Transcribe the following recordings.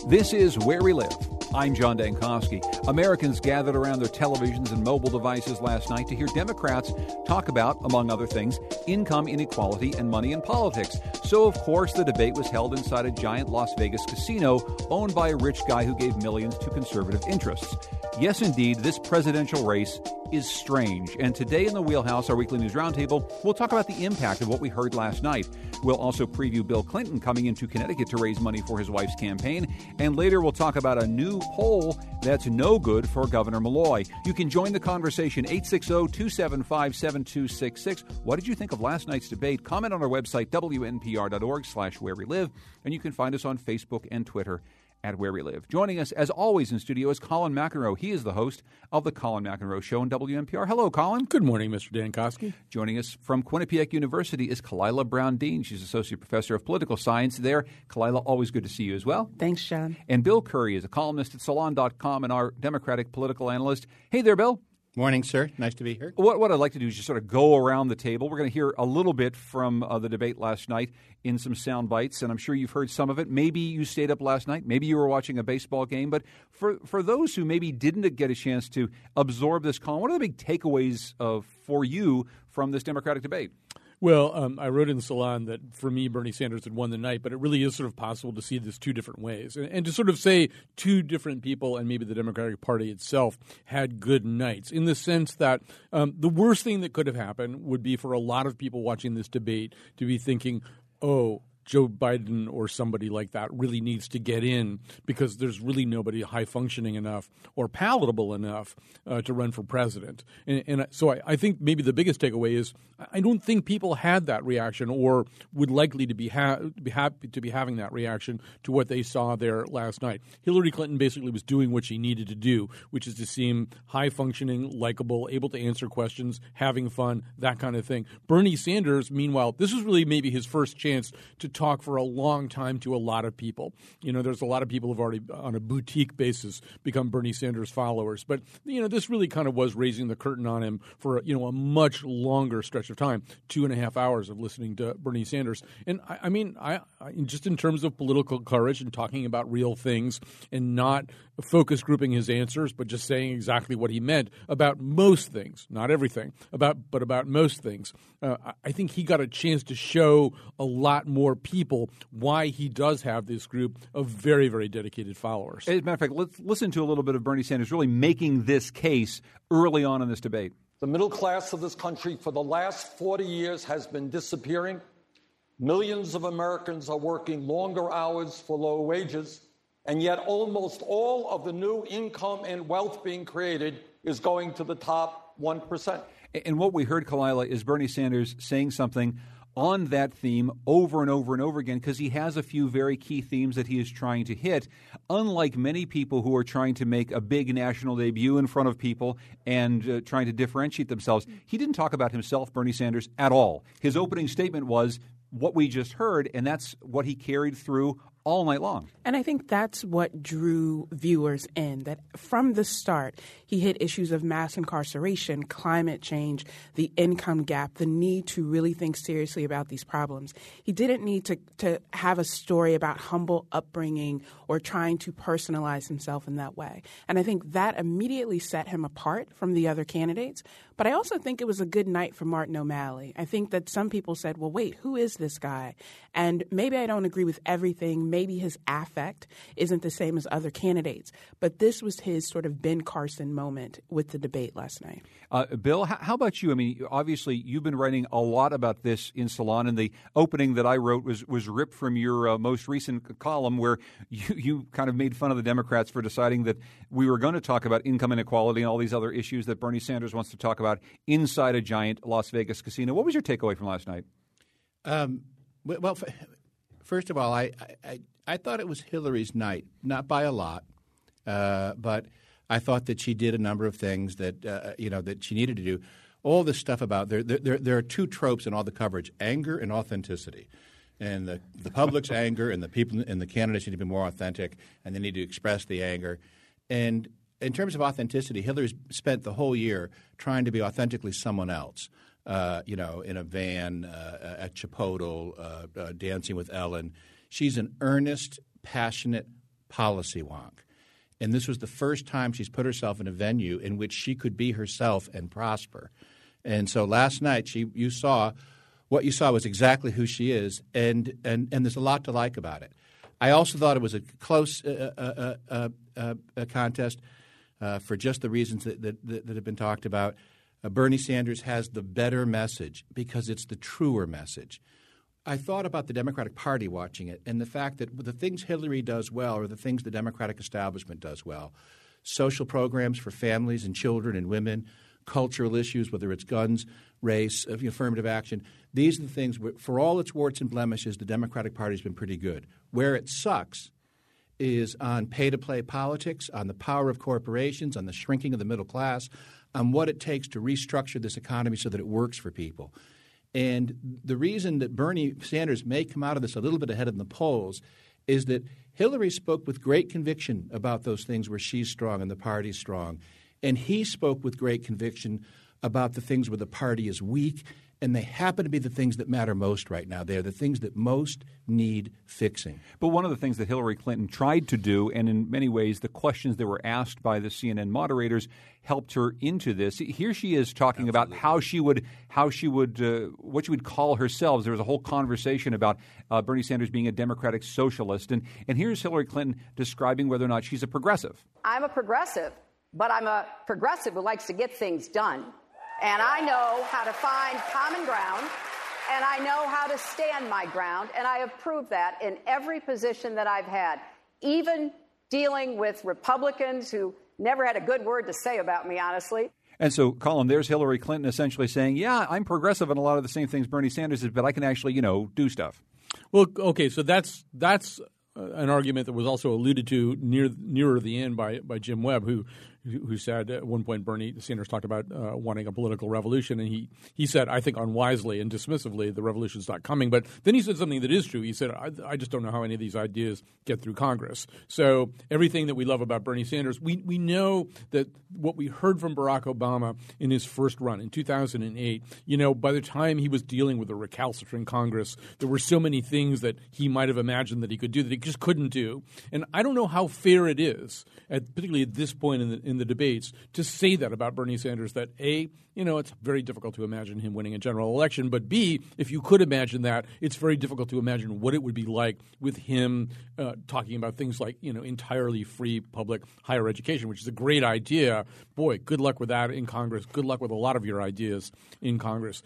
This is Where We Live. I'm John Dankosky. Americans gathered around their televisions and mobile devices last night to hear Democrats talk about, among other things, income inequality and money in politics. So, of course, the debate was held inside a giant Las Vegas casino owned by a rich guy who gave millions to conservative interests. Yes, indeed, this presidential race is strange. And today in the Wheelhouse, our weekly news roundtable, we'll talk about the impact of what we heard last night. We'll also preview Bill Clinton coming into Connecticut to raise money for his wife's campaign. And later we'll talk about a new poll that's no good for Governor Malloy. You can join the conversation, 860-275-7266. What did you think of last night's debate? Comment on our website, wnpr.org/where we live. And you can find us on Facebook and Twitter at Where We Live. Joining us, as always, in studio is Colin McEnroe. He is the host of the Colin McEnroe Show on WNPR. Hello, Colin. Good morning, Mr. Dankosky. Joining us from Quinnipiac University is Kalila Brown-Dean. She's Associate Professor of Political Science there. Kalila, always good to see you as well. Thanks, John. And Bill Curry is a columnist at Salon.com and our Democratic political analyst. Hey there, Bill. Morning, sir. Nice to be here. What I'd like to do is just sort of go around the table. We're going to hear a little bit from the debate last night in some sound bites, and I'm sure you've heard some of it. Maybe you stayed up last night. Maybe you were watching a baseball game. But for those who maybe didn't get a chance to absorb this column, what are the big takeaways for you from this Democratic debate? Well, I wrote in Salon that for me, Bernie Sanders had won the night, but it really is sort of possible to see this two different ways. And to sort of say two different people and maybe the Democratic Party itself had good nights in the sense that the worst thing that could have happened would be for a lot of people watching this debate to be thinking, oh, Joe Biden or somebody like that really needs to get in because there's really nobody high-functioning enough or palatable enough to run for president. And so I think maybe the biggest takeaway is I don't think people had that reaction or would likely to be happy to be having that reaction to what they saw there last night. Hillary Clinton basically was doing what she needed to do, which is to seem high-functioning, likable, able to answer questions, having fun, that kind of thing. Bernie Sanders, meanwhile, this was really maybe his first chance to talk for a long time to a lot of people. You know, there's a lot of people who've already, on a boutique basis, become Bernie Sanders followers. But, you know, this really kind of was raising the curtain on him for, you know, a much longer stretch of time, 2.5 hours of listening to Bernie Sanders. And I mean, just in terms of political courage and talking about real things and not focus grouping his answers, but just saying exactly what he meant about most things, not everything, but about most things. I think he got a chance to show a lot more people why he does have this group of very, very dedicated followers. As a matter of fact, let's listen to a little bit of Bernie Sanders really making this case early on in this debate. The middle class of this country for the last 40 years has been disappearing. Millions of Americans are working longer hours for lower wages, and yet almost all of the new income and wealth being created is going to the top 1%. And what we heard, Kalila, is Bernie Sanders saying something on that theme over and over and over again because he has a few very key themes that he is trying to hit. Unlike many people who are trying to make a big national debut in front of people and trying to differentiate themselves, he didn't talk about himself, Bernie Sanders, at all. His opening statement was what we just heard, and that's what he carried through all night long. And I think that's what drew viewers in, that from the start, he hit issues of mass incarceration, climate change, the income gap, the need to really think seriously about these problems. He didn't need to have a story about humble upbringing or trying to personalize himself in that way. And I think that immediately set him apart from the other candidates. But I also think it was a good night for Martin O'Malley. I think that some people said, well, wait, who is this guy? And maybe I don't agree with everything. Maybe his affect isn't the same as other candidates. But this was his sort of Ben Carson moment with the debate last night. Bill, how about you? I mean, obviously, you've been writing a lot about this in Salon, and the opening that I wrote was ripped from your most recent column where you kind of made fun of the Democrats for deciding that we were going to talk about income inequality and all these other issues that Bernie Sanders wants to talk about inside a giant Las Vegas casino. What was your takeaway from last night? Well, first of all, I thought it was Hillary's night, not by a lot, but I thought that she did a number of things that that she needed to do. All this stuff about there are two tropes in all the coverage: anger and authenticity. And the public's anger and the people and the candidates need to be more authentic, and they need to express the anger. And in terms of authenticity, Hillary's spent the whole year trying to be authentically someone else. In a van, at Chipotle, Dancing with Ellen. She's an earnest, passionate policy wonk. And this was the first time she's put herself in a venue in which she could be herself and prosper. And so last night what you saw was exactly who she is, and there's a lot to like about it. I also thought it was a close contest for just the reasons that have been talked about. Bernie Sanders has the better message because it's the truer message. I thought about the Democratic Party watching it and the fact that the things Hillary does well are the things the Democratic establishment does well. Social programs for families and children and women, cultural issues, whether it's guns, race, affirmative action. These are the things – for all its warts and blemishes, the Democratic Party has been pretty good. Where it sucks is on pay-to-play politics, on the power of corporations, on the shrinking of the middle class, on what it takes to restructure this economy so that it works for people. And the reason that Bernie Sanders may come out of this a little bit ahead in the polls is that Hillary spoke with great conviction about those things where she's strong and the party's strong. And he spoke with great conviction about the things where the party is weak, and they happen to be the things that matter most right now. They're the things that most need fixing. But one of the things that Hillary Clinton tried to do, and in many ways the questions that were asked by the CNN moderators helped her into this. Here she is talking about what she would call herself. There was a whole conversation about Bernie Sanders being a democratic socialist. And here's Hillary Clinton describing whether or not she's a progressive. I'm a progressive, but I'm a progressive who likes to get things done. And I know how to find common ground, and I know how to stand my ground, and I have proved that in every position that I've had, even dealing with Republicans who never had a good word to say about me, honestly. And so, Colin, there's Hillary Clinton essentially saying, yeah, I'm progressive in a lot of the same things Bernie Sanders is, but I can actually, do stuff. Well, okay, so that's an argument that was also alluded to nearer the end by Jim Webb, who said at one point Bernie Sanders talked about wanting a political revolution, and he said, I think unwisely and dismissively, the revolution's not coming. But then he said something that is true. He said, I just don't know how any of these ideas get through Congress. So everything that we love about Bernie Sanders, we know that what we heard from Barack Obama in his first run in 2008, by the time he was dealing with a recalcitrant Congress, there were so many things that he might have imagined that he could do that he just couldn't do. And I don't know how fair it is, particularly at this point in the debates, to say that about Bernie Sanders, that A, it's very difficult to imagine him winning a general election, but B, if you could imagine that, it's very difficult to imagine what it would be like with him talking about things like, entirely free public higher education, which is a great idea. Boy, good luck with that in Congress. Good luck with a lot of your ideas in Congress.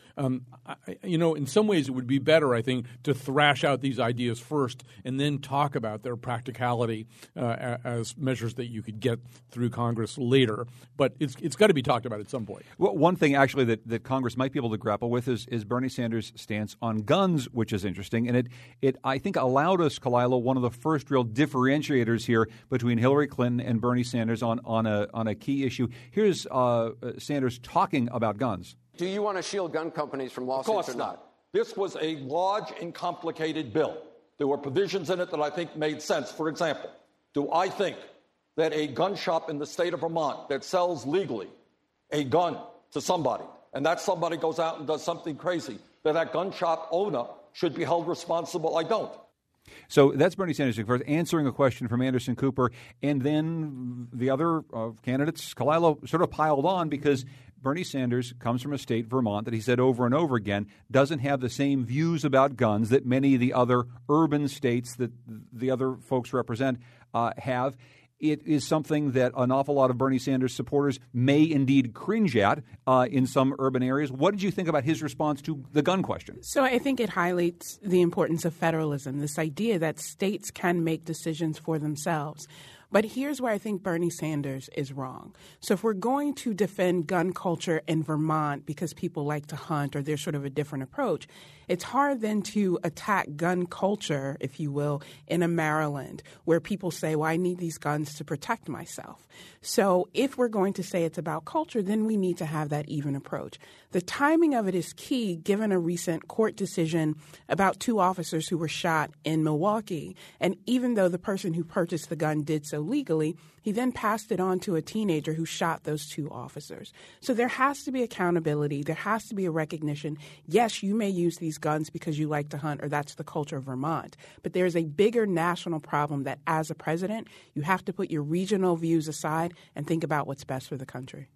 In some ways it would be better, I think, to thrash out these ideas first and then talk about their practicality as measures that you could get through Congress later. But it's got to be talked about at some point. Well, one thing actually that Congress might be able to grapple with is Bernie Sanders' stance on guns, which is interesting. And it I think allowed us, Kalila, one of the first real differentiators here between Hillary Clinton and Bernie Sanders on a key issue. Here's Sanders talking about guns. Do you want to shield gun companies from lawsuits? Of course not. This was a large and complicated bill. There were provisions in it that I think made sense. For example, do I think that a gun shop in the state of Vermont that sells legally a gun to somebody, and that somebody goes out and does something crazy, that gun shop owner should be held responsible? I don't. So that's Bernie Sanders first answering a question from Anderson Cooper, and then the other candidates, Kalila, sort of piled on because Bernie Sanders comes from a state, Vermont, that he said over and over again doesn't have the same views about guns that many of the other urban states that the other folks represent have. It is something that an awful lot of Bernie Sanders supporters may indeed cringe at in some urban areas. What did you think about his response to the gun question? So I think it highlights the importance of federalism, this idea that states can make decisions for themselves. But here's where I think Bernie Sanders is wrong. So if we're going to defend gun culture in Vermont because people like to hunt or there's sort of a different approach, it's hard then to attack gun culture, if you will, in a Maryland where people say, well, I need these guns to protect myself. So if we're going to say it's about culture, then we need to have that even approach. The timing of it is key given a recent court decision about 2 officers who were shot in Milwaukee. And even though the person who purchased the gun did so so legally. He then passed it on to a teenager who shot those 2 officers. So there has to be accountability. There has to be a recognition. Yes, you may use these guns because you like to hunt or that's the culture of Vermont. But there's a bigger national problem that as a president, you have to put your regional views aside and think about what's best for the country.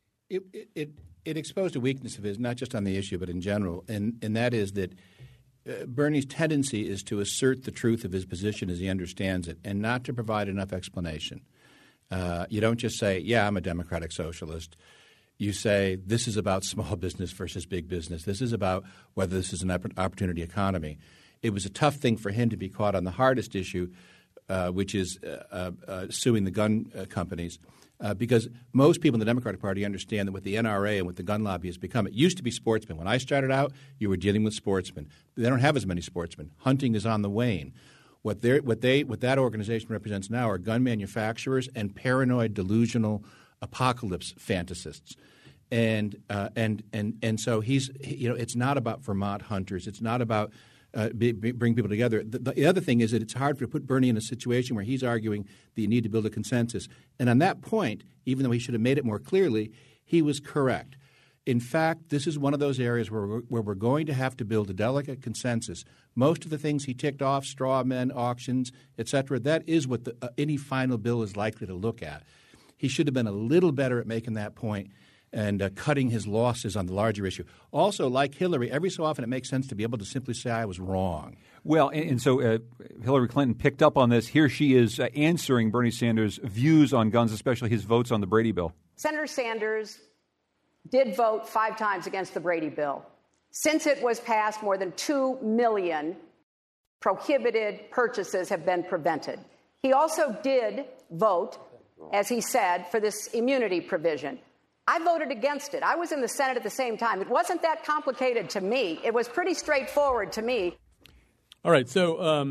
It exposed a weakness of his, not just on the issue, but in general, and that is that Bernie's tendency is to assert the truth of his position as he understands it and not to provide enough explanation. You don't just say, yeah, I'm a democratic socialist. You say this is about small business versus big business. This is about whether this is an opportunity economy. It was a tough thing for him to be caught on the hardest issue, which is suing the gun companies. Because most people in the Democratic Party understand that what the NRA and what the gun lobby has become, it used to be sportsmen. When I started out, you were dealing with sportsmen. They don't have as many sportsmen. Hunting is on the wane. What that organization represents now are gun manufacturers and paranoid, delusional apocalypse fantasists. And so it's not about Vermont hunters. It's not about bring people together. The other thing is that it's hard to put Bernie in a situation where he's arguing that you need to build a consensus. And on that point, even though he should have made it more clearly, he was correct. In fact, this is one of those areas where we're going to have to build a delicate consensus. Most of the things he ticked off, straw men, auctions, et cetera, that is what any final bill is likely to look at. He should have been a little better at making that point and cutting his losses on the larger issue. Also, like Hillary, every so often it makes sense to be able to simply say I was wrong. Well, and so Hillary Clinton picked up on this. Here she is answering Bernie Sanders' views on guns, especially his votes on the Brady bill. Senator Sanders did vote 5 times against the Brady bill. Since it was passed, more than 2 million prohibited purchases have been prevented. He also did vote, as he said, for this immunity provision. I voted against it. I was in the Senate at the same time. It wasn't that complicated to me. It was pretty straightforward to me. All right. So,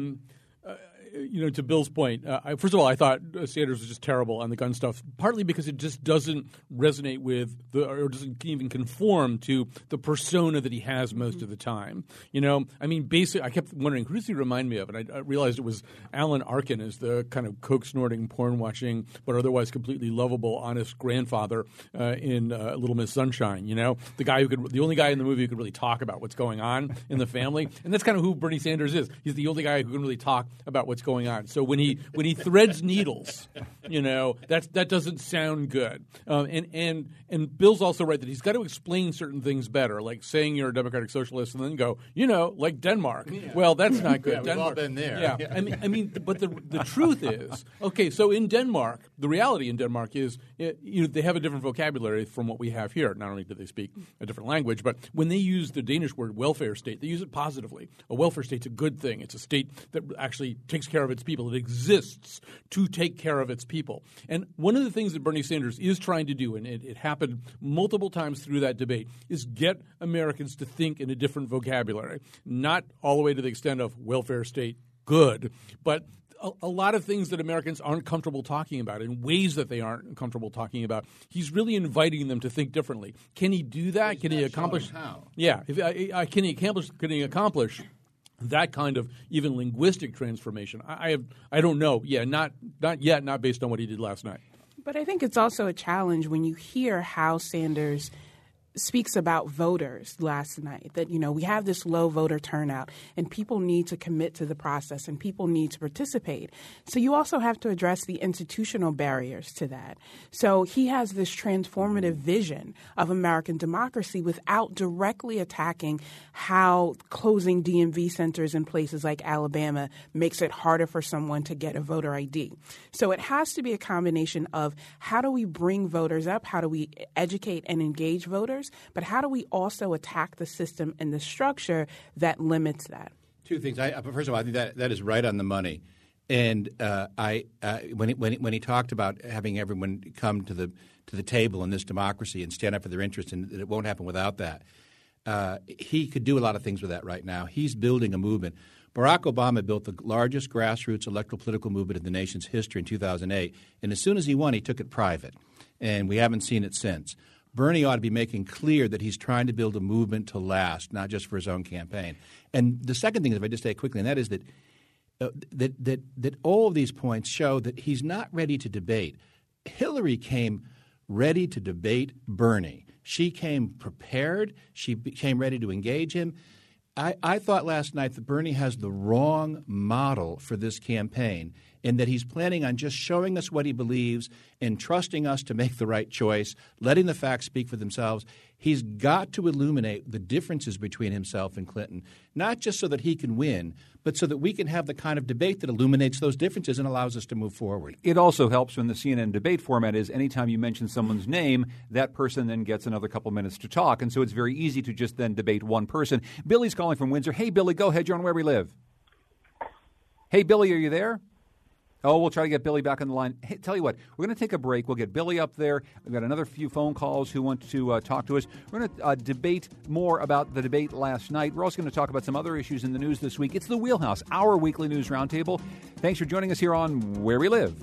to Bill's point, first of all, I thought Sanders was just terrible on the gun stuff, partly because it just doesn't resonate with or doesn't even conform to the persona that he has most of the time. Basically, I kept wondering, who does he remind me of? And I realized it was Alan Arkin as the kind of coke-snorting, porn-watching, but otherwise completely lovable, honest grandfather in Little Miss Sunshine. The only guy in the movie who could really talk about what's going on in the family, and that's kind of who Bernie Sanders is. He's the only guy who can really talk about what's going on. So when he threads needles, that doesn't sound good. And Bill's also right that he's got to explain certain things better, like saying you're a democratic socialist and then go, like Denmark. Yeah. Well, that's not good. Yeah, we've all been there. Yeah. But the truth is, okay, so in Denmark, the reality in Denmark is they have a different vocabulary from what we have here. Not only do they speak a different language, but when they use the Danish word welfare state, they use it positively. A welfare state's a good thing. It's a state that actually takes care of its people. It exists to take care of its people. And one of the things that Bernie Sanders is trying to do, and it happened multiple times through that debate, is get Americans to think in a different vocabulary. Not all the way to the extent of welfare state, good, but a lot of things that Americans aren't comfortable talking about in ways that they aren't comfortable talking about. He's really inviting them to think differently. Can he do that? Can he accomplish? How? Yeah. Can he accomplish that kind of even linguistic transformation? I don't know. Yeah, not yet, not based on what he did last night. But I think it's also a challenge when you hear how Sanders speaks about voters last night, that, we have this low voter turnout and people need to commit to the process and people need to participate. So you also have to address the institutional barriers to that. So he has this transformative vision of American democracy without directly attacking how closing DMV centers in places like Alabama makes it harder for someone to get a voter ID. So it has to be a combination of how do we bring voters up, how do we educate and engage voters, but how do we also attack the system and the structure that limits that? Two things. First of all, I think that is right on the money. And when he talked about having everyone come to the table in this democracy and stand up for their interests, and it won't happen without that, he could do a lot of things with that right now. He's building a movement. Barack Obama built the largest grassroots electoral political movement in the nation's history in 2008, and as soon as he won, he took it private, and we haven't seen it since. Bernie ought to be making clear that he's trying to build a movement to last, not just for his own campaign. And the second thing, if I just say quickly, and that is that that all of these points show that he's not ready to debate. Hillary came ready to debate Bernie. She came prepared. She came ready to engage him. I thought last night that Bernie has the wrong model for this campaign, in that he's planning on just showing us what he believes and trusting us to make the right choice, letting the facts speak for themselves. He's got to illuminate the differences between himself and Clinton, not just so that he can win, but so that we can have the kind of debate that illuminates those differences and allows us to move forward. It also helps when the CNN debate format is anytime you mention someone's name, that person then gets another couple minutes to talk. And so it's very easy to just then debate one person. Billy's calling from Windsor. Hey, Billy, go ahead. You're on Where We Live. Hey, Billy, are you there? Oh, we'll try to get Billy back on the line. Hey, tell you what, we're going to take a break. We'll get Billy up there. We've got another few phone calls who want to talk to us. We're going to debate more about the debate last night. We're also going to talk about some other issues in the news this week. It's The Wheelhouse, our weekly news roundtable. Thanks for joining us here on Where We Live.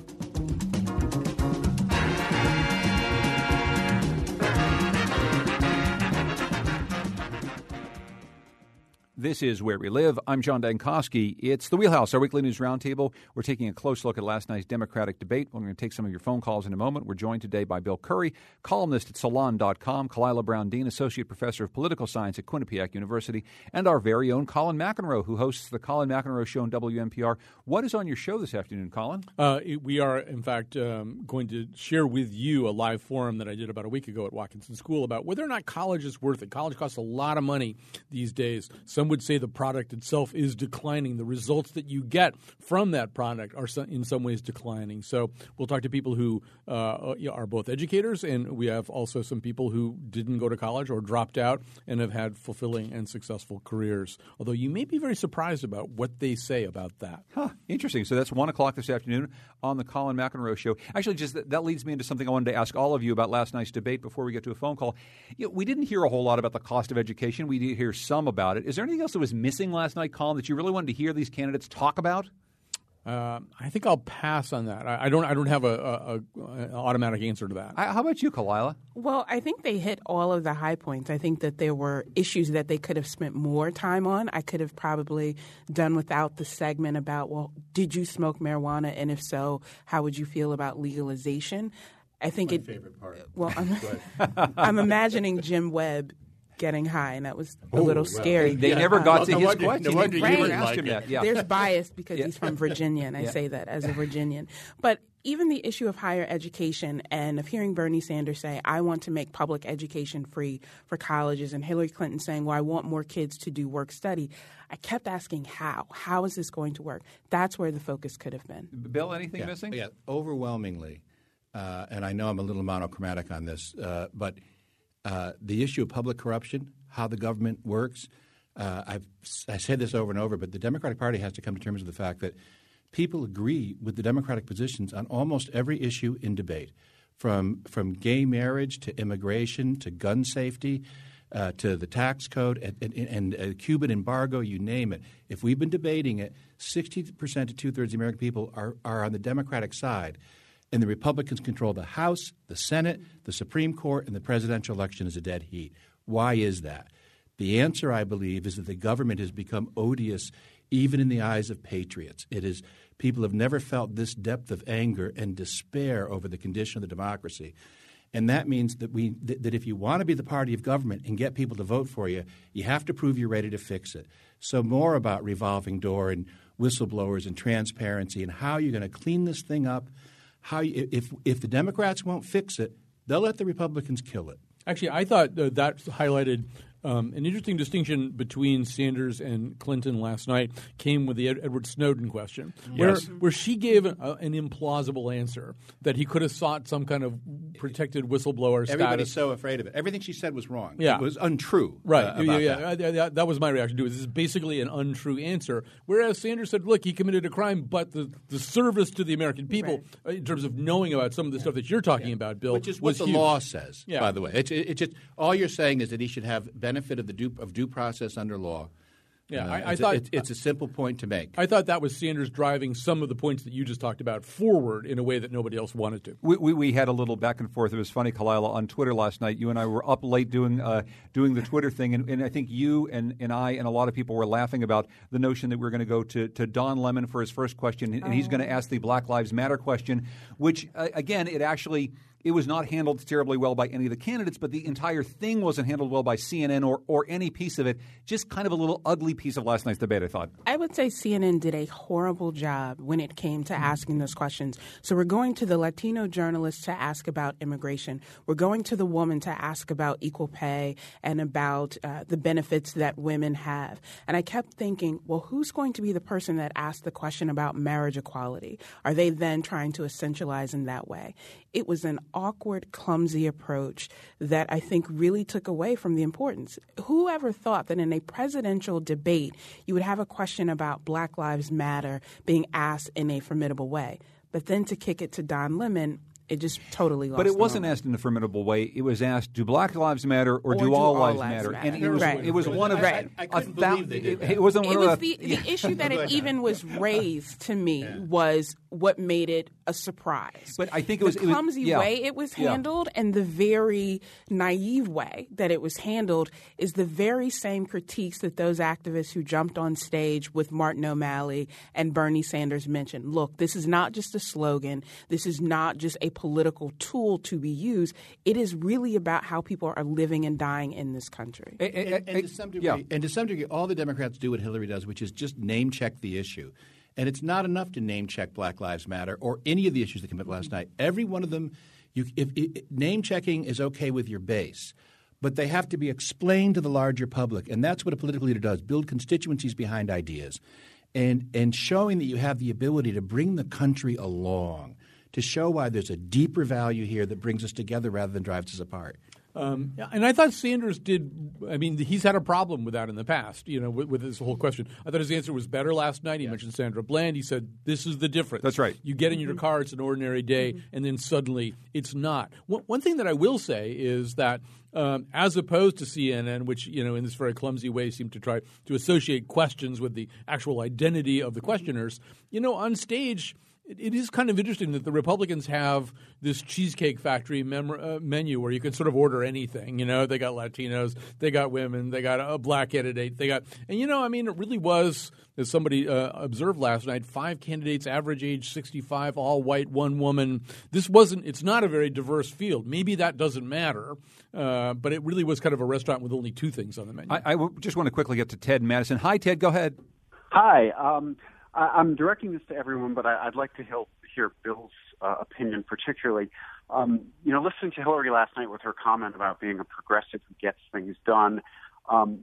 This is Where We Live. I'm John Dankosky. It's The Wheelhouse, our weekly news roundtable. We're taking a close look at last night's Democratic debate. We're going to take some of your phone calls in a moment. We're joined today by Bill Curry, columnist at Salon.com, Kalila Brown-Dean, Associate Professor of Political Science at Quinnipiac University, and our very own Colin McEnroe, who hosts the Colin McEnroe Show on WNPR. What is on your show this afternoon, Colin? We are, in fact, going to share with you a live forum that I did about a week ago at Watkinson School about whether or not college is worth it. College costs a lot of money these days. Some would say the product itself is declining. The results that you get from that product are in some ways declining. So we'll talk to people who are both educators, and we have also some people who didn't go to college or dropped out and have had fulfilling and successful careers. Although you may be very surprised about what they say about that. Interesting. So that's 1 o'clock this afternoon on the Colin McEnroe Show. Actually, just that leads me into something I wanted to ask all of you about last night's debate before we get to a phone call. We didn't hear a whole lot about the cost of education. We did hear some about it. Is there anything else that was missing last night, Colin, that you really wanted to hear these candidates talk about? I think I'll pass on that. I don't have an automatic answer to that. How about you, Kalila? Well, I think they hit all of the high points. I think that there were issues that they could have spent more time on. I could have probably done without the segment about, well, did you smoke marijuana? And if so, how would you feel about legalization? I think favorite part. Well, I'm imagining Jim Webb getting high, and that was a little scary. They never got to his question. They never asked him that. Yeah. There's bias because he's from Virginia, and I say that as a Virginian. But even the issue of higher education and of hearing Bernie Sanders say, I want to make public education free for colleges, and Hillary Clinton saying, well, I want more kids to do work study. I kept asking how. How is this going to work? That's where the focus could have been. Bill, anything missing? Yeah, overwhelmingly. And I know I'm a little monochromatic on this, but the issue of public corruption, how the government works, I said this over and over, but the Democratic Party has to come to terms with the fact that people agree with the Democratic positions on almost every issue in debate, from gay marriage to immigration to gun safety to the tax code and Cuban embargo, you name it. If we've been debating it, 60% to two-thirds of the American people are on the Democratic side. And the Republicans control the House, the Senate, the Supreme Court, and the presidential election is a dead heat. Why is that? The answer, I believe, is that the government has become odious even in the eyes of patriots. People have never felt this depth of anger and despair over the condition of the democracy. And that means that that if you want to be the party of government and get people to vote for you, you have to prove you're ready to fix it. So more about revolving door and whistleblowers and transparency and how you're going to clean this thing up. If the Democrats won't fix it, they'll let the Republicans kill it. Actually, I thought that highlighted an interesting distinction between Sanders and Clinton last night came with the Edward Snowden question, where she gave an implausible answer that he could have sought some kind of protected whistleblower status. Everybody's so afraid of it. Everything she said was wrong. Yeah. It was untrue. Right. That was my reaction to it. This is basically an untrue answer. Whereas Sanders said, look, he committed a crime, but the service to the American people in terms of knowing about some of the stuff that you're talking about, Bill, which is what the law says, by the way. It's just all you're saying is that he should have benefit of due process under law. Yeah, I thought it's a simple point to make. I thought that was Sanders driving some of the points that you just talked about forward in a way that nobody else wanted to. We had a little back and forth. It was funny, Kalila, on Twitter last night. You and I were up late doing the Twitter thing, and I think you and I and a lot of people were laughing about the notion that we're going to go to Don Lemon for his first question, and he's going to ask the Black Lives Matter question, which, again, it was not handled terribly well by any of the candidates, but the entire thing wasn't handled well by CNN or any piece of it. Just kind of a little ugly piece of last night's debate, I thought. I would say CNN did a horrible job when it came to asking those questions. So we're going to the Latino journalist to ask about immigration. We're going to the woman to ask about equal pay and about the benefits that women have. And I kept thinking, well, who's going to be the person that asked the question about marriage equality? Are they then trying to essentialize in that way? It was an awkward, clumsy approach that I think really took away from the importance. Whoever thought that in a presidential debate you would have a question about Black Lives Matter being asked in a formidable way? But then to kick it to Don Lemon, it just totally lost. But it wasn't asked in a formidable way. It was asked, do Black lives matter or do all lives matter? And it was one of I couldn't believe they did that. It wasn't one of the issue that it even was raised to me was what made it a surprise. But I think the clumsy way it was handled and the very naive way that it was handled is the very same critiques that those activists who jumped on stage with Martin O'Malley and Bernie Sanders mentioned. Look, this is not just a slogan. This is not just a political tool to be used. It is really about how people are living and dying in this country. And to some degree, all the Democrats do what Hillary does, which is just name check the issue. And it's not enough to name check Black Lives Matter or any of the issues that came up last night. Every one of them, name checking is okay with your base, but they have to be explained to the larger public. And that's what a political leader does, build constituencies behind ideas and showing that you have the ability to bring the country along, to show why there's a deeper value here that brings us together rather than drives us apart. And I thought Sanders did – I mean, he's had a problem with that in the past, with this whole question. I thought his answer was better last night. He mentioned Sandra Bland. He said, this is the difference. That's right. You get in your car, it's an ordinary day, and then suddenly it's not. One thing that I will say is that as opposed to CNN, which, in this very clumsy way seemed to try to associate questions with the actual identity of the questioners, on stage – it is kind of interesting that the Republicans have this Cheesecake Factory menu where you can sort of order anything. They got Latinos, they got women, they got a black candidate, it really was, as somebody observed last night, 5 candidates, average age 65, all white, 1 woman. It's not a very diverse field. Maybe that doesn't matter, but it really was kind of a restaurant with only 2 things on the menu. I just want to quickly get to Ted Madison. Hi, Ted. Go ahead. Hi. I'm directing this to everyone, but I'd like to hear Bill's opinion particularly. Listening to Hillary last night with her comment about being a progressive who gets things done, I'm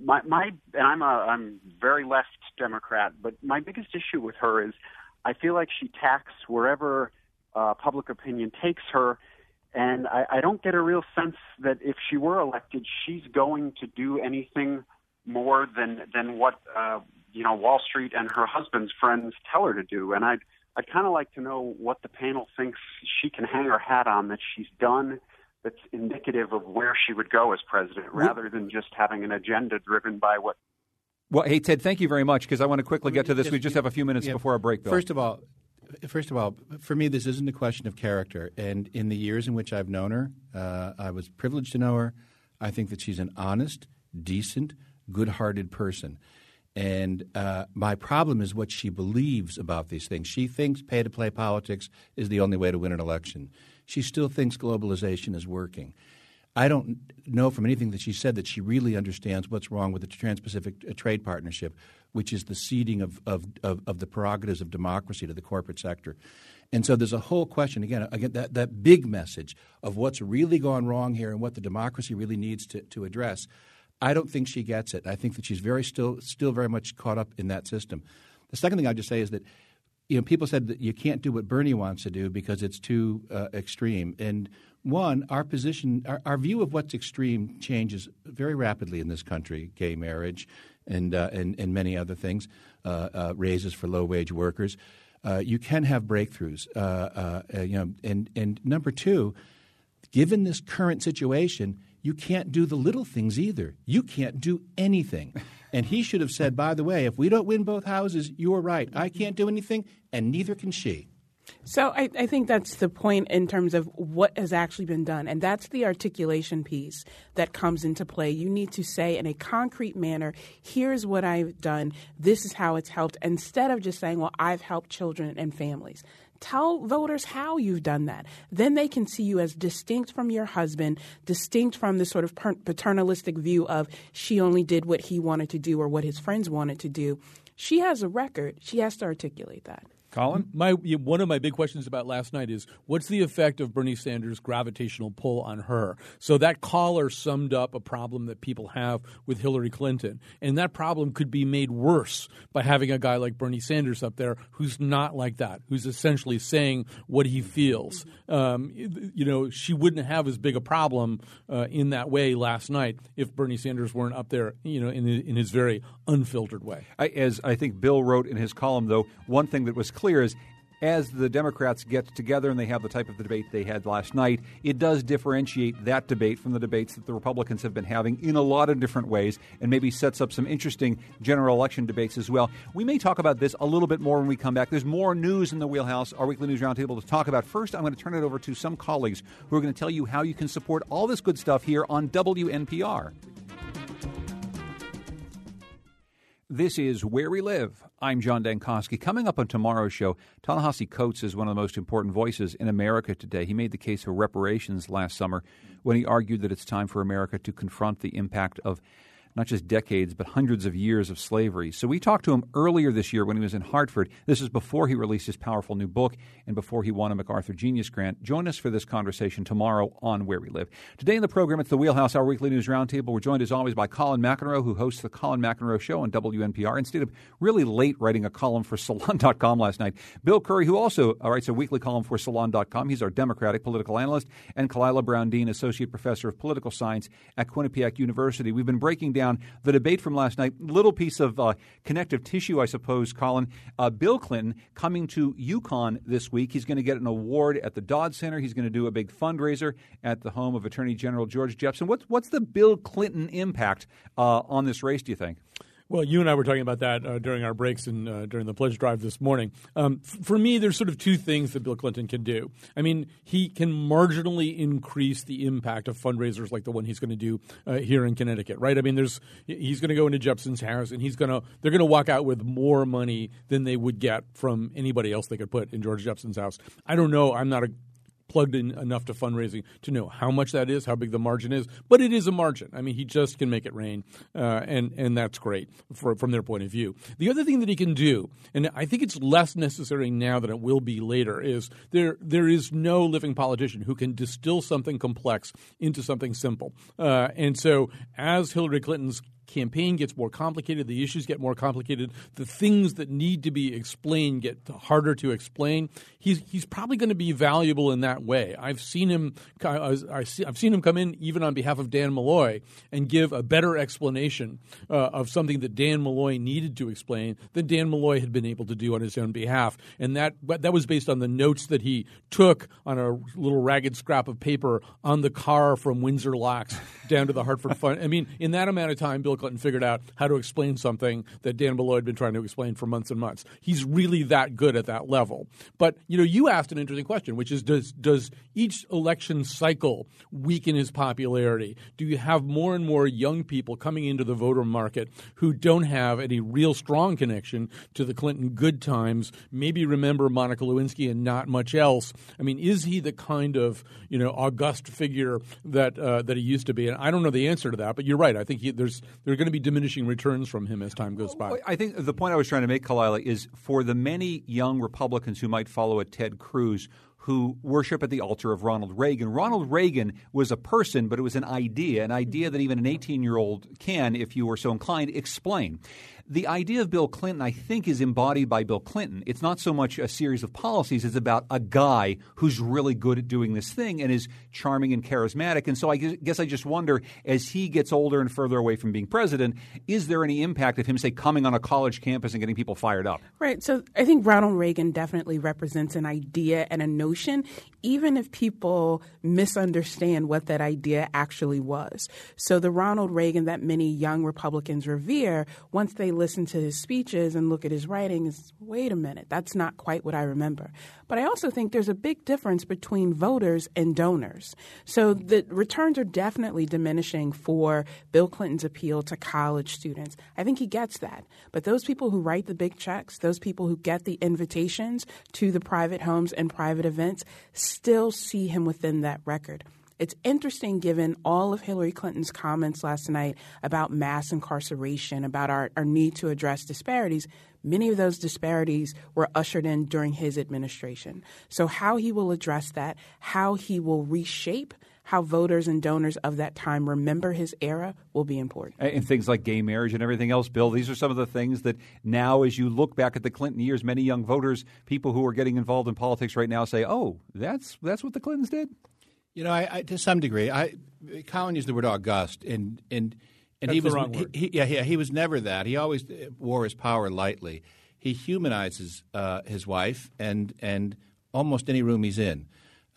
very left Democrat, but my biggest issue with her is I feel like she tacks wherever public opinion takes her, and I don't get a real sense that if she were elected, she's going to do anything more than what Wall Street and her husband's friends tell her to do. And I'd kind of like to know what the panel thinks she can hang her hat on that she's done that's indicative of where she would go as president, rather than just having an agenda driven by what. Well, hey, Ted, thank you very much, because I want to quickly get to this. We just have a few minutes before our break, Bill. First of all, for me, this isn't a question of character. And in the years in which I've known her, I was privileged to know her. I think that she's an honest, decent, good-hearted person. And my problem is what she believes about these things. She thinks pay-to-play politics is the only way to win an election. She still thinks globalization is working. I don't know from anything that she said that she really understands what's wrong with the Trans-Pacific Trade Partnership, which is the ceding of the prerogatives of democracy to the corporate sector. And so there's a whole question, again that big message of what's really gone wrong here and what the democracy really needs to address. I don't think she gets it. I think that she's still very much caught up in that system. The second thing I'd just say is that people said that you can't do what Bernie wants to do because it's too extreme. And one, our position, our view of what's extreme changes very rapidly in this country. Gay marriage and many other things, raises for low-wage workers. You can have breakthroughs. And number two, given this current situation, you can't do the little things either. You can't do anything. And he should have said, by the way, if we don't win both houses, you're right. I can't do anything, and neither can she. So I think that's the point in terms of what has actually been done, and that's the articulation piece that comes into play. You need to say in a concrete manner, here's what I've done, this is how it's helped, instead of just saying, well, I've helped children and families. Tell voters how you've done that. Then they can see you as distinct from your husband, distinct from the sort of paternalistic view of she only did what he wanted to do or what his friends wanted to do. She has a record. She has to articulate that. Colin? One of my big questions about last night is what's the effect of Bernie Sanders' gravitational pull on her? So that caller summed up a problem that people have with Hillary Clinton, and that problem could be made worse by having a guy like Bernie Sanders up there who's not like that, who's essentially saying what he feels. She wouldn't have as big a problem in that way last night if Bernie Sanders weren't up there, in his very unfiltered way. As I think Bill wrote in his column, though, one thing that was clear is as the Democrats get together and they have the type of debate they had last night, it does differentiate that debate from the debates that the Republicans have been having in a lot of different ways and maybe sets up some interesting general election debates as well. We may talk about this a little bit more when we come back. There's more news in the Wheelhouse, our weekly news roundtable to talk about. First, I'm going to turn it over to some colleagues who are going to tell you how you can support all this good stuff here on WNPR. This is Where We Live. I'm John Dankosky. Coming up on tomorrow's show, Ta-Nehisi Coates is one of the most important voices in America today. He made the case for reparations last summer when he argued that it's time for America to confront the impact of not just decades, but hundreds of years of slavery. So we talked to him earlier this year when he was in Hartford. This is before he released his powerful new book and before he won a MacArthur Genius Grant. Join us for this conversation tomorrow on Where We Live. Today in the program, it's the Wheelhouse, our weekly news roundtable. We're joined as always by Colin McEnroe, who hosts the Colin McEnroe Show on WNPR and stayed up really late writing a column for Salon.com last night. Bill Curry, who also writes a weekly column for Salon.com. He's our Democratic political analyst. And Kalila Brown-Dean, Associate Professor of Political Science at Quinnipiac University. We've been breaking down the debate from last night. Little piece of connective tissue, I suppose, Colin. Bill Clinton coming to UConn this week. He's going to get an award at the Dodd Center. He's going to do a big fundraiser at the home of Attorney General George Jepsen. What's the Bill Clinton impact on this race, do you think? Well, you and I were talking about that during our breaks and during the pledge drive this morning. For me, there's sort of two things that Bill Clinton can do. I mean, he can marginally increase the impact of fundraisers like the one he's going to do here in Connecticut, right? I mean, he's going to go into Jepsen's house and they're going to walk out with more money than they would get from anybody else they could put in George Jepsen's house. I don't know. I'm not plugged in enough to fundraising to know how much that is, how big the margin is, but it is a margin. I mean, he just can make it rain, and that's great from their point of view. The other thing that he can do, and I think it's less necessary now than it will be later, is there is no living politician who can distill something complex into something simple. And so as Hillary Clinton's campaign gets more complicated, the issues get more complicated, the things that need to be explained get harder to explain. He's probably going to be valuable in that way. I've seen him come in even on behalf of Dan Malloy and give a better explanation of something that Dan Malloy needed to explain than Dan Malloy had been able to do on his own behalf. And that was based on the notes that he took on a little ragged scrap of paper on the car from Windsor Locks down to the Hartford Fund. I mean, in that amount of time, Bill Clinton figured out how to explain something that Dan Malloy had been trying to explain for months and months. He's really that good at that level. But, you asked an interesting question, which is does each election cycle weaken his popularity? Do you have more and more young people coming into the voter market who don't have any real strong connection to the Clinton good times, maybe remember Monica Lewinsky and not much else? I mean, is he the kind of, august figure that he used to be? And I don't know the answer to that, but you're right. I think there are going to be diminishing returns from him as time goes by. I think the point I was trying to make, Kalila, is for the many young Republicans who might follow a Ted Cruz who worship at the altar of Ronald Reagan. Ronald Reagan was a person, but it was an idea that even an 18-year-old can, if you were so inclined, explain. the idea of Bill Clinton, I think, is embodied by Bill Clinton. It's not so much a series of policies. It's about a guy who's really good at doing this thing and is charming and charismatic. And so I guess I just wonder, as he gets older and further away from being president, is there any impact of him, say, coming on a college campus and getting people fired up? Right. So I think Ronald Reagan definitely represents an idea and a notion, even if people misunderstand what that idea actually was. So the Ronald Reagan that many young Republicans revere, once they listen to his speeches and look at his writing, is, wait a minute, that's not quite what I remember. But I also think there's a big difference between voters and donors. So the returns are definitely diminishing for Bill Clinton's appeal to college students. I think he gets that. But those people who write the big checks, those people who get the invitations to the private homes and private events, still see him within that record. It's interesting, given all of Hillary Clinton's comments last night about mass incarceration, about our need to address disparities. Many of those disparities were ushered in during his administration. So how he will address that, how he will reshape how voters and donors of that time remember his era will be important. And things like gay marriage and everything else, Bill, these are some of the things that now, as you look back at the Clinton years, many young voters, people who are getting involved in politics right now say, oh, that's what the Clintons did? You know, I to some degree, Colin used the word august, and he was wrong word. He was never that. He always wore his power lightly. He humanizes his wife, and almost any room he's in.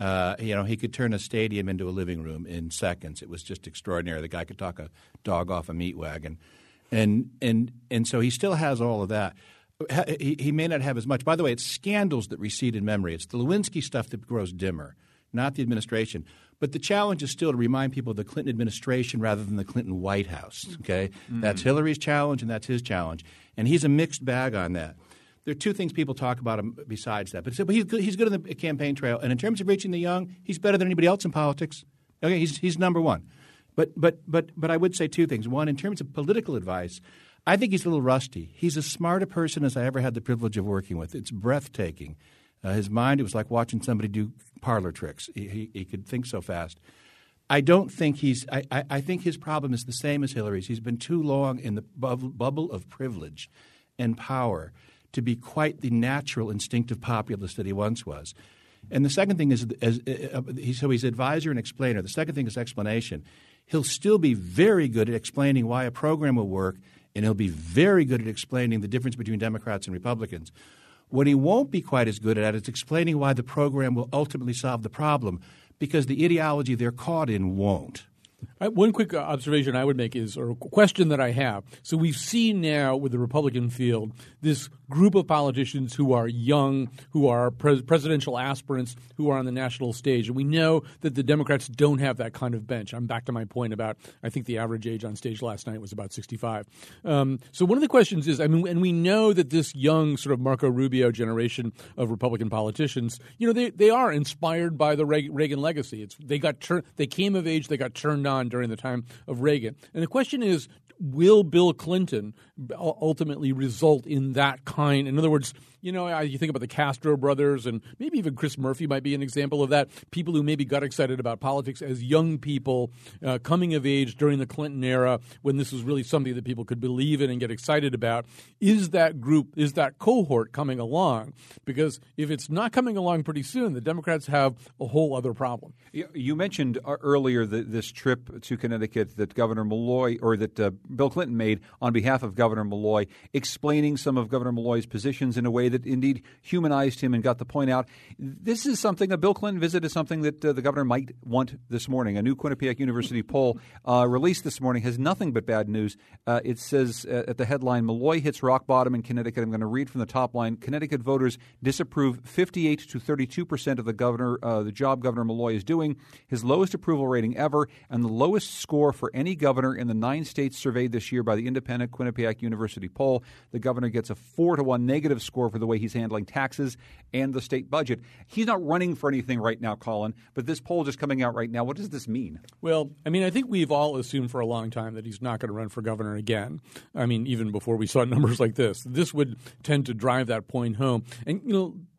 He could turn a stadium into a living room in seconds. It was just extraordinary. The guy could talk a dog off a meat wagon, and so he still has all of that. He may not have as much. By the way, it's scandals that recede in memory. It's the Lewinsky stuff that grows dimmer, not the administration. But the challenge is still to remind people of the Clinton administration rather than the Clinton White House. Okay, That's Hillary's challenge and that's his challenge, and he's a mixed bag on that. There are two things people talk about him besides that. But he's good on the campaign trail, and in terms of reaching the young, he's better than anybody else in politics. Okay, he's number one. But I would say two things. One, in terms of political advice, I think he's a little rusty. He's as smart a person as I ever had the privilege of working with. It's breathtaking. His mind, it was like watching somebody do parlor tricks. He could think so fast. I don't think I think his problem is the same as Hillary's. He's been too long in the bubble of privilege and power to be quite the natural, instinctive populist that he once was. And the second thing is, he's advisor and explainer. The second thing is explanation. He'll still be very good at explaining why a program will work, and he'll be very good at explaining the difference between Democrats and Republicans. What he won't be quite as good at is explaining why the program will ultimately solve the problem, because the ideology they're caught in won't. One quick observation I would make is, or a question that I have. So we've seen now with the Republican field this group of politicians who are young, who are presidential aspirants, who are on the national stage. And we know that the Democrats don't have that kind of bench. I'm back to my point about I think the average age on stage last night was about 65. So one of the questions is, and we know that this young sort of Marco Rubio generation of Republican politicians, they are inspired by the Reagan legacy. They came of age, they got turned on during the time of Reagan. And the question is, will Bill Clinton ultimately result in that kind? In other words, you think about the Castro brothers, and maybe even Chris Murphy might be an example of that. People who maybe got excited about politics as young people coming of age during the Clinton era when this was really something that people could believe in and get excited about. Is that cohort coming along? Because if it's not coming along pretty soon, the Democrats have a whole other problem. You mentioned earlier this trip to Connecticut that Governor Malloy, or that Bill Clinton made on behalf of Governor Malloy, explaining some of Governor Malloy's positions in a way that indeed humanized him and got the point out. This is something, a Bill Clinton visit is something that the governor might want this morning. A new Quinnipiac University poll released this morning has nothing but bad news. It says at the headline, Malloy hits rock bottom in Connecticut. I'm going to read from the top line. Connecticut voters disapprove 58 to 32% of the job Governor Malloy is doing, his lowest approval rating ever, and the lowest score for any governor in the 9 states surveyed this year by the independent Quinnipiac University poll. The governor gets a 4-to-1 negative score for the way he's handling taxes and the state budget. He's not running for anything right now, Colin, but this poll just coming out right now, what does this mean? Well, I think we've all assumed for a long time that he's not going to run for governor again. Even before we saw numbers like this. This would tend to drive that point home. And,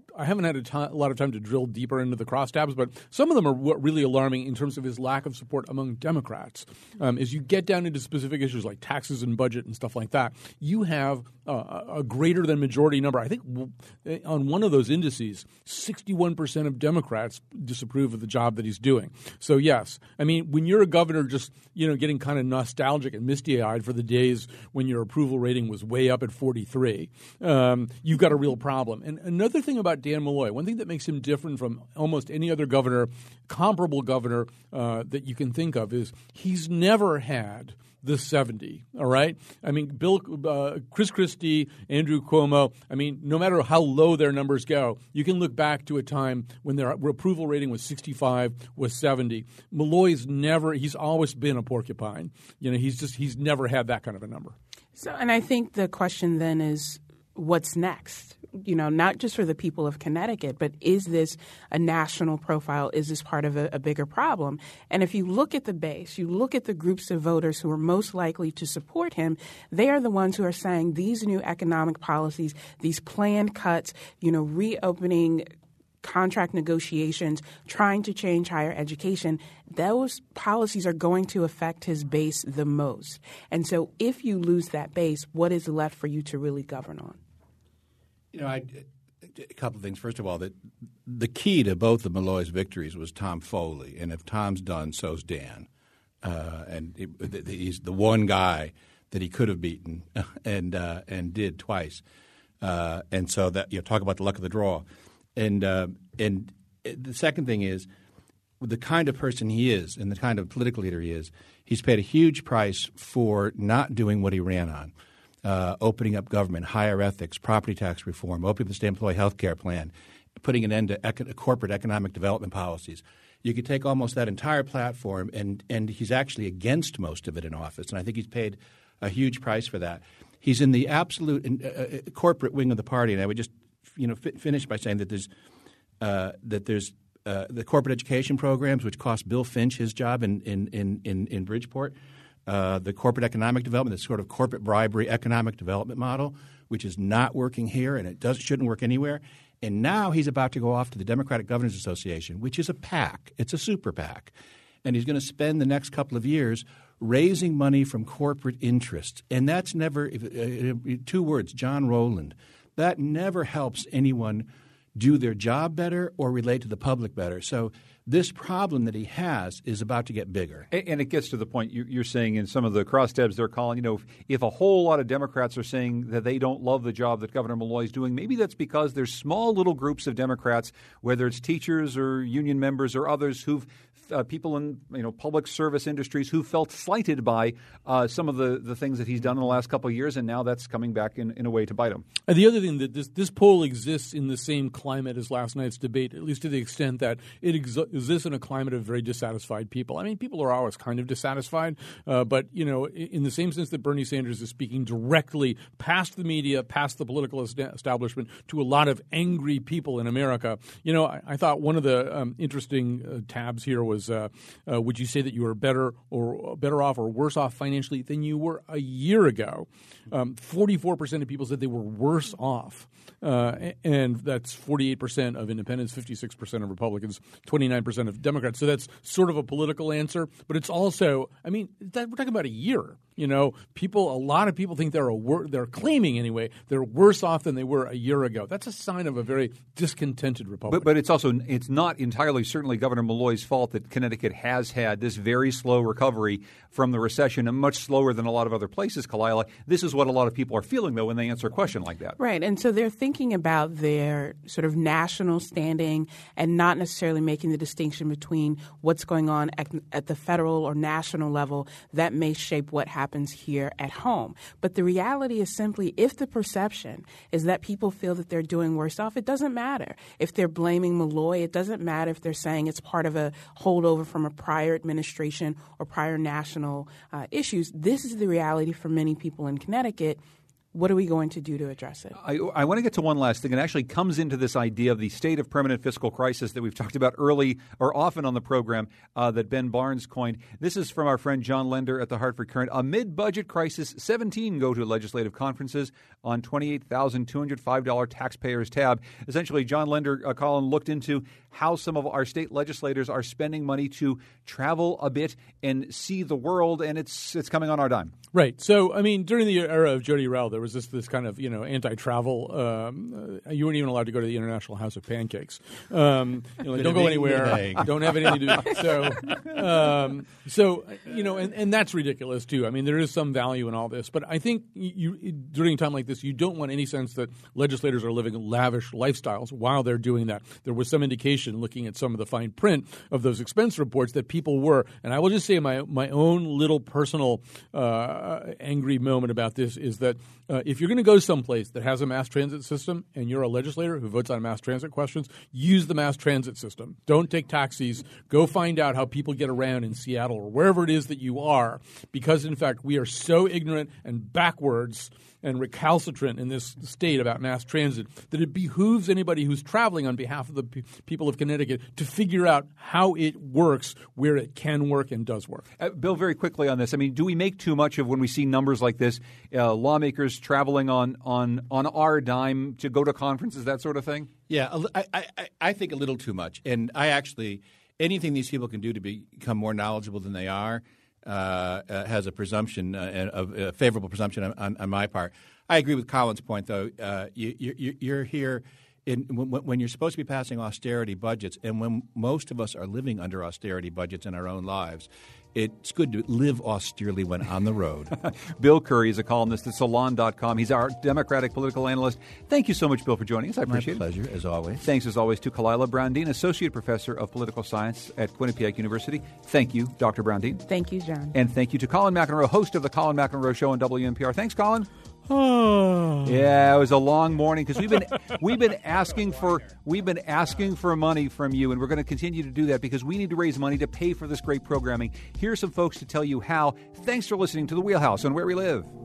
I haven't had a lot of time to drill deeper into the crosstabs, but some of them are really alarming in terms of his lack of support among Democrats. As you get down into specific issues like taxes and budget and stuff like that, you have a greater than majority number. I think on one of those indices, 61% of Democrats disapprove of the job that he's doing. So yes, I mean, when you're a governor just, getting kind of nostalgic and misty-eyed for the days when your approval rating was way up at 43, you've got a real problem. And another thing about Dan Malloy, one thing that makes him different from almost any other governor, comparable governor that you can think of, is he's never had the 70, all right? I mean, Chris Christie, Andrew Cuomo, I mean, no matter how low their numbers go, you can look back to a time when their approval rating was 65, was 70. Malloy's he's always been a porcupine. He's never had that kind of a number. So, and I think the question then is, what's next? Not just for the people of Connecticut, but is this a national profile? Is this part of a bigger problem? And if you look at the base, you look at the groups of voters who are most likely to support him, they are the ones who are saying these new economic policies, these planned cuts, reopening contract negotiations, trying to change higher education, those policies are going to affect his base the most. And so if you lose that base, what is left for you to really govern on? A couple of things. First of all, the key to both of Malloy's victories was Tom Foley, and if Tom's done, so's Dan. He's the one guy that he could have beaten and did twice. And so that talk about the luck of the draw. And the second thing is the kind of person he is and the kind of political leader he is, he's paid a huge price for not doing what he ran on. Opening up government, higher ethics, property tax reform, opening up the state employee health care plan, putting an end to corporate economic development policies. You could take almost that entire platform, and he's actually against most of it in office, and I think he's paid a huge price for that. He's in the absolute corporate wing of the party, and I would just finish by saying that there's the corporate education programs, which cost Bill Finch his job in Bridgeport. The corporate economic development, the sort of corporate bribery economic development model, which is not working here and shouldn't work anywhere. And now he's about to go off to the Democratic Governors Association, which is a PAC. It's a super PAC. And he's going to spend the next couple of years raising money from corporate interests. And that's never – 2 words, John Rowland. That never helps anyone do their job better or relate to the public better. So this problem that he has is about to get bigger. And it gets to the point you're saying in some of the crosstabs they're calling, if a whole lot of Democrats are saying that they don't love the job that Governor Malloy is doing, maybe that's because there's small little groups of Democrats, whether it's teachers or union members or others who've people in public service industries who felt slighted by some of the things that he's done in the last couple of years, and now that's coming back in a way to bite him. And the other thing that this poll exists in the same climate as last night's debate, at least to the extent that it exists in a climate of very dissatisfied people. I mean, people are always kind of dissatisfied, but in the same sense that Bernie Sanders is speaking directly past the media, past the political establishment to a lot of angry people in America. I thought one of the interesting tabs here was would you say that you were better off or worse off financially than you were a year ago? 44% of people said they were worse off, and that's 48% of independents, 56% of Republicans, 29% of Democrats. So that's sort of a political answer, but it's also, we're talking about a year. A lot of people think they're claiming anyway they're worse off than they were a year ago. That's a sign of a very discontented Republic. But it's not entirely certainly Governor Malloy's fault that Connecticut has had this very slow recovery from the recession, and much slower than a lot of other places, Kalila. This is what a lot of people are feeling, though, when they answer a question like that. Right. And so they're thinking about their sort of national standing and not necessarily making the distinction between what's going on at the federal or national level that may shape what happens here at home. But the reality is simply if the perception is that people feel that they're doing worse off, it doesn't matter. If they're blaming Malloy, it doesn't matter if they're saying it's part of a holdover from a prior administration or prior national issues. This is the reality for many people in Connecticut. What are we going to do to address it? I want to get to one last thing. It actually comes into this idea of the state of permanent fiscal crisis that we've talked about early or often on the program that Ben Barnes coined. This is from our friend John Lender at the Hartford Courant. Amid budget crisis, 17 go to legislative conferences on $28,205 taxpayers tab. Essentially, John Lender, Colin, looked into how some of our state legislators are spending money to travel a bit and see the world, and it's coming on our dime. Right. So, I mean, during the era of Jody Rowell, there was this kind of, anti-travel. You weren't even allowed to go to the International House of Pancakes. Don't go anywhere. Don't have anything to do. And that's ridiculous, too. I mean, there is some value in all this. But I think during a time like this, you don't want any sense that legislators are living lavish lifestyles while they're doing that. There was some indication, looking at some of the fine print of those expense reports, that people were. And I will just say my own little personal angry moment about this is that if you're going to go someplace that has a mass transit system and you're a legislator who votes on mass transit questions, use the mass transit system. Don't take taxis. Go find out how people get around in Seattle or wherever it is that you are, because, in fact, we are so ignorant and backwards and recalcitrant in this state about mass transit that it behooves anybody who's traveling on behalf of the people of Connecticut to figure out how it works, where it can work and does work. Bill, very quickly on this. I mean, do we make too much of when we see numbers like this, lawmakers traveling on our dime to go to conferences, that sort of thing? Yeah, I think a little too much. And anything these people can do to become more knowledgeable than they are has a presumption, a favorable presumption on my part. I agree with Colin's point, though. You're here when you're supposed to be passing austerity budgets, and when most of us are living under austerity budgets in our own lives. It's good to live austerely when on the road. Bill Curry is a columnist at Salon.com. He's our Democratic political analyst. Thank you so much, Bill, for joining us. I appreciate it. My pleasure, as always. Thanks, as always, to Kalila Browndean, Associate Professor of Political Science at Quinnipiac University. Thank you, Dr. Browndean. Thank you, John. And thank you to Colin McEnroe, host of the Colin McEnroe Show on WNPR. Thanks, Colin. Oh. Yeah, it was a long morning because we've been asking for money from you, and we're going to continue to do that because we need to raise money to pay for this great programming. Here's some folks to tell you how. Thanks for listening to The Wheelhouse on Where We Live.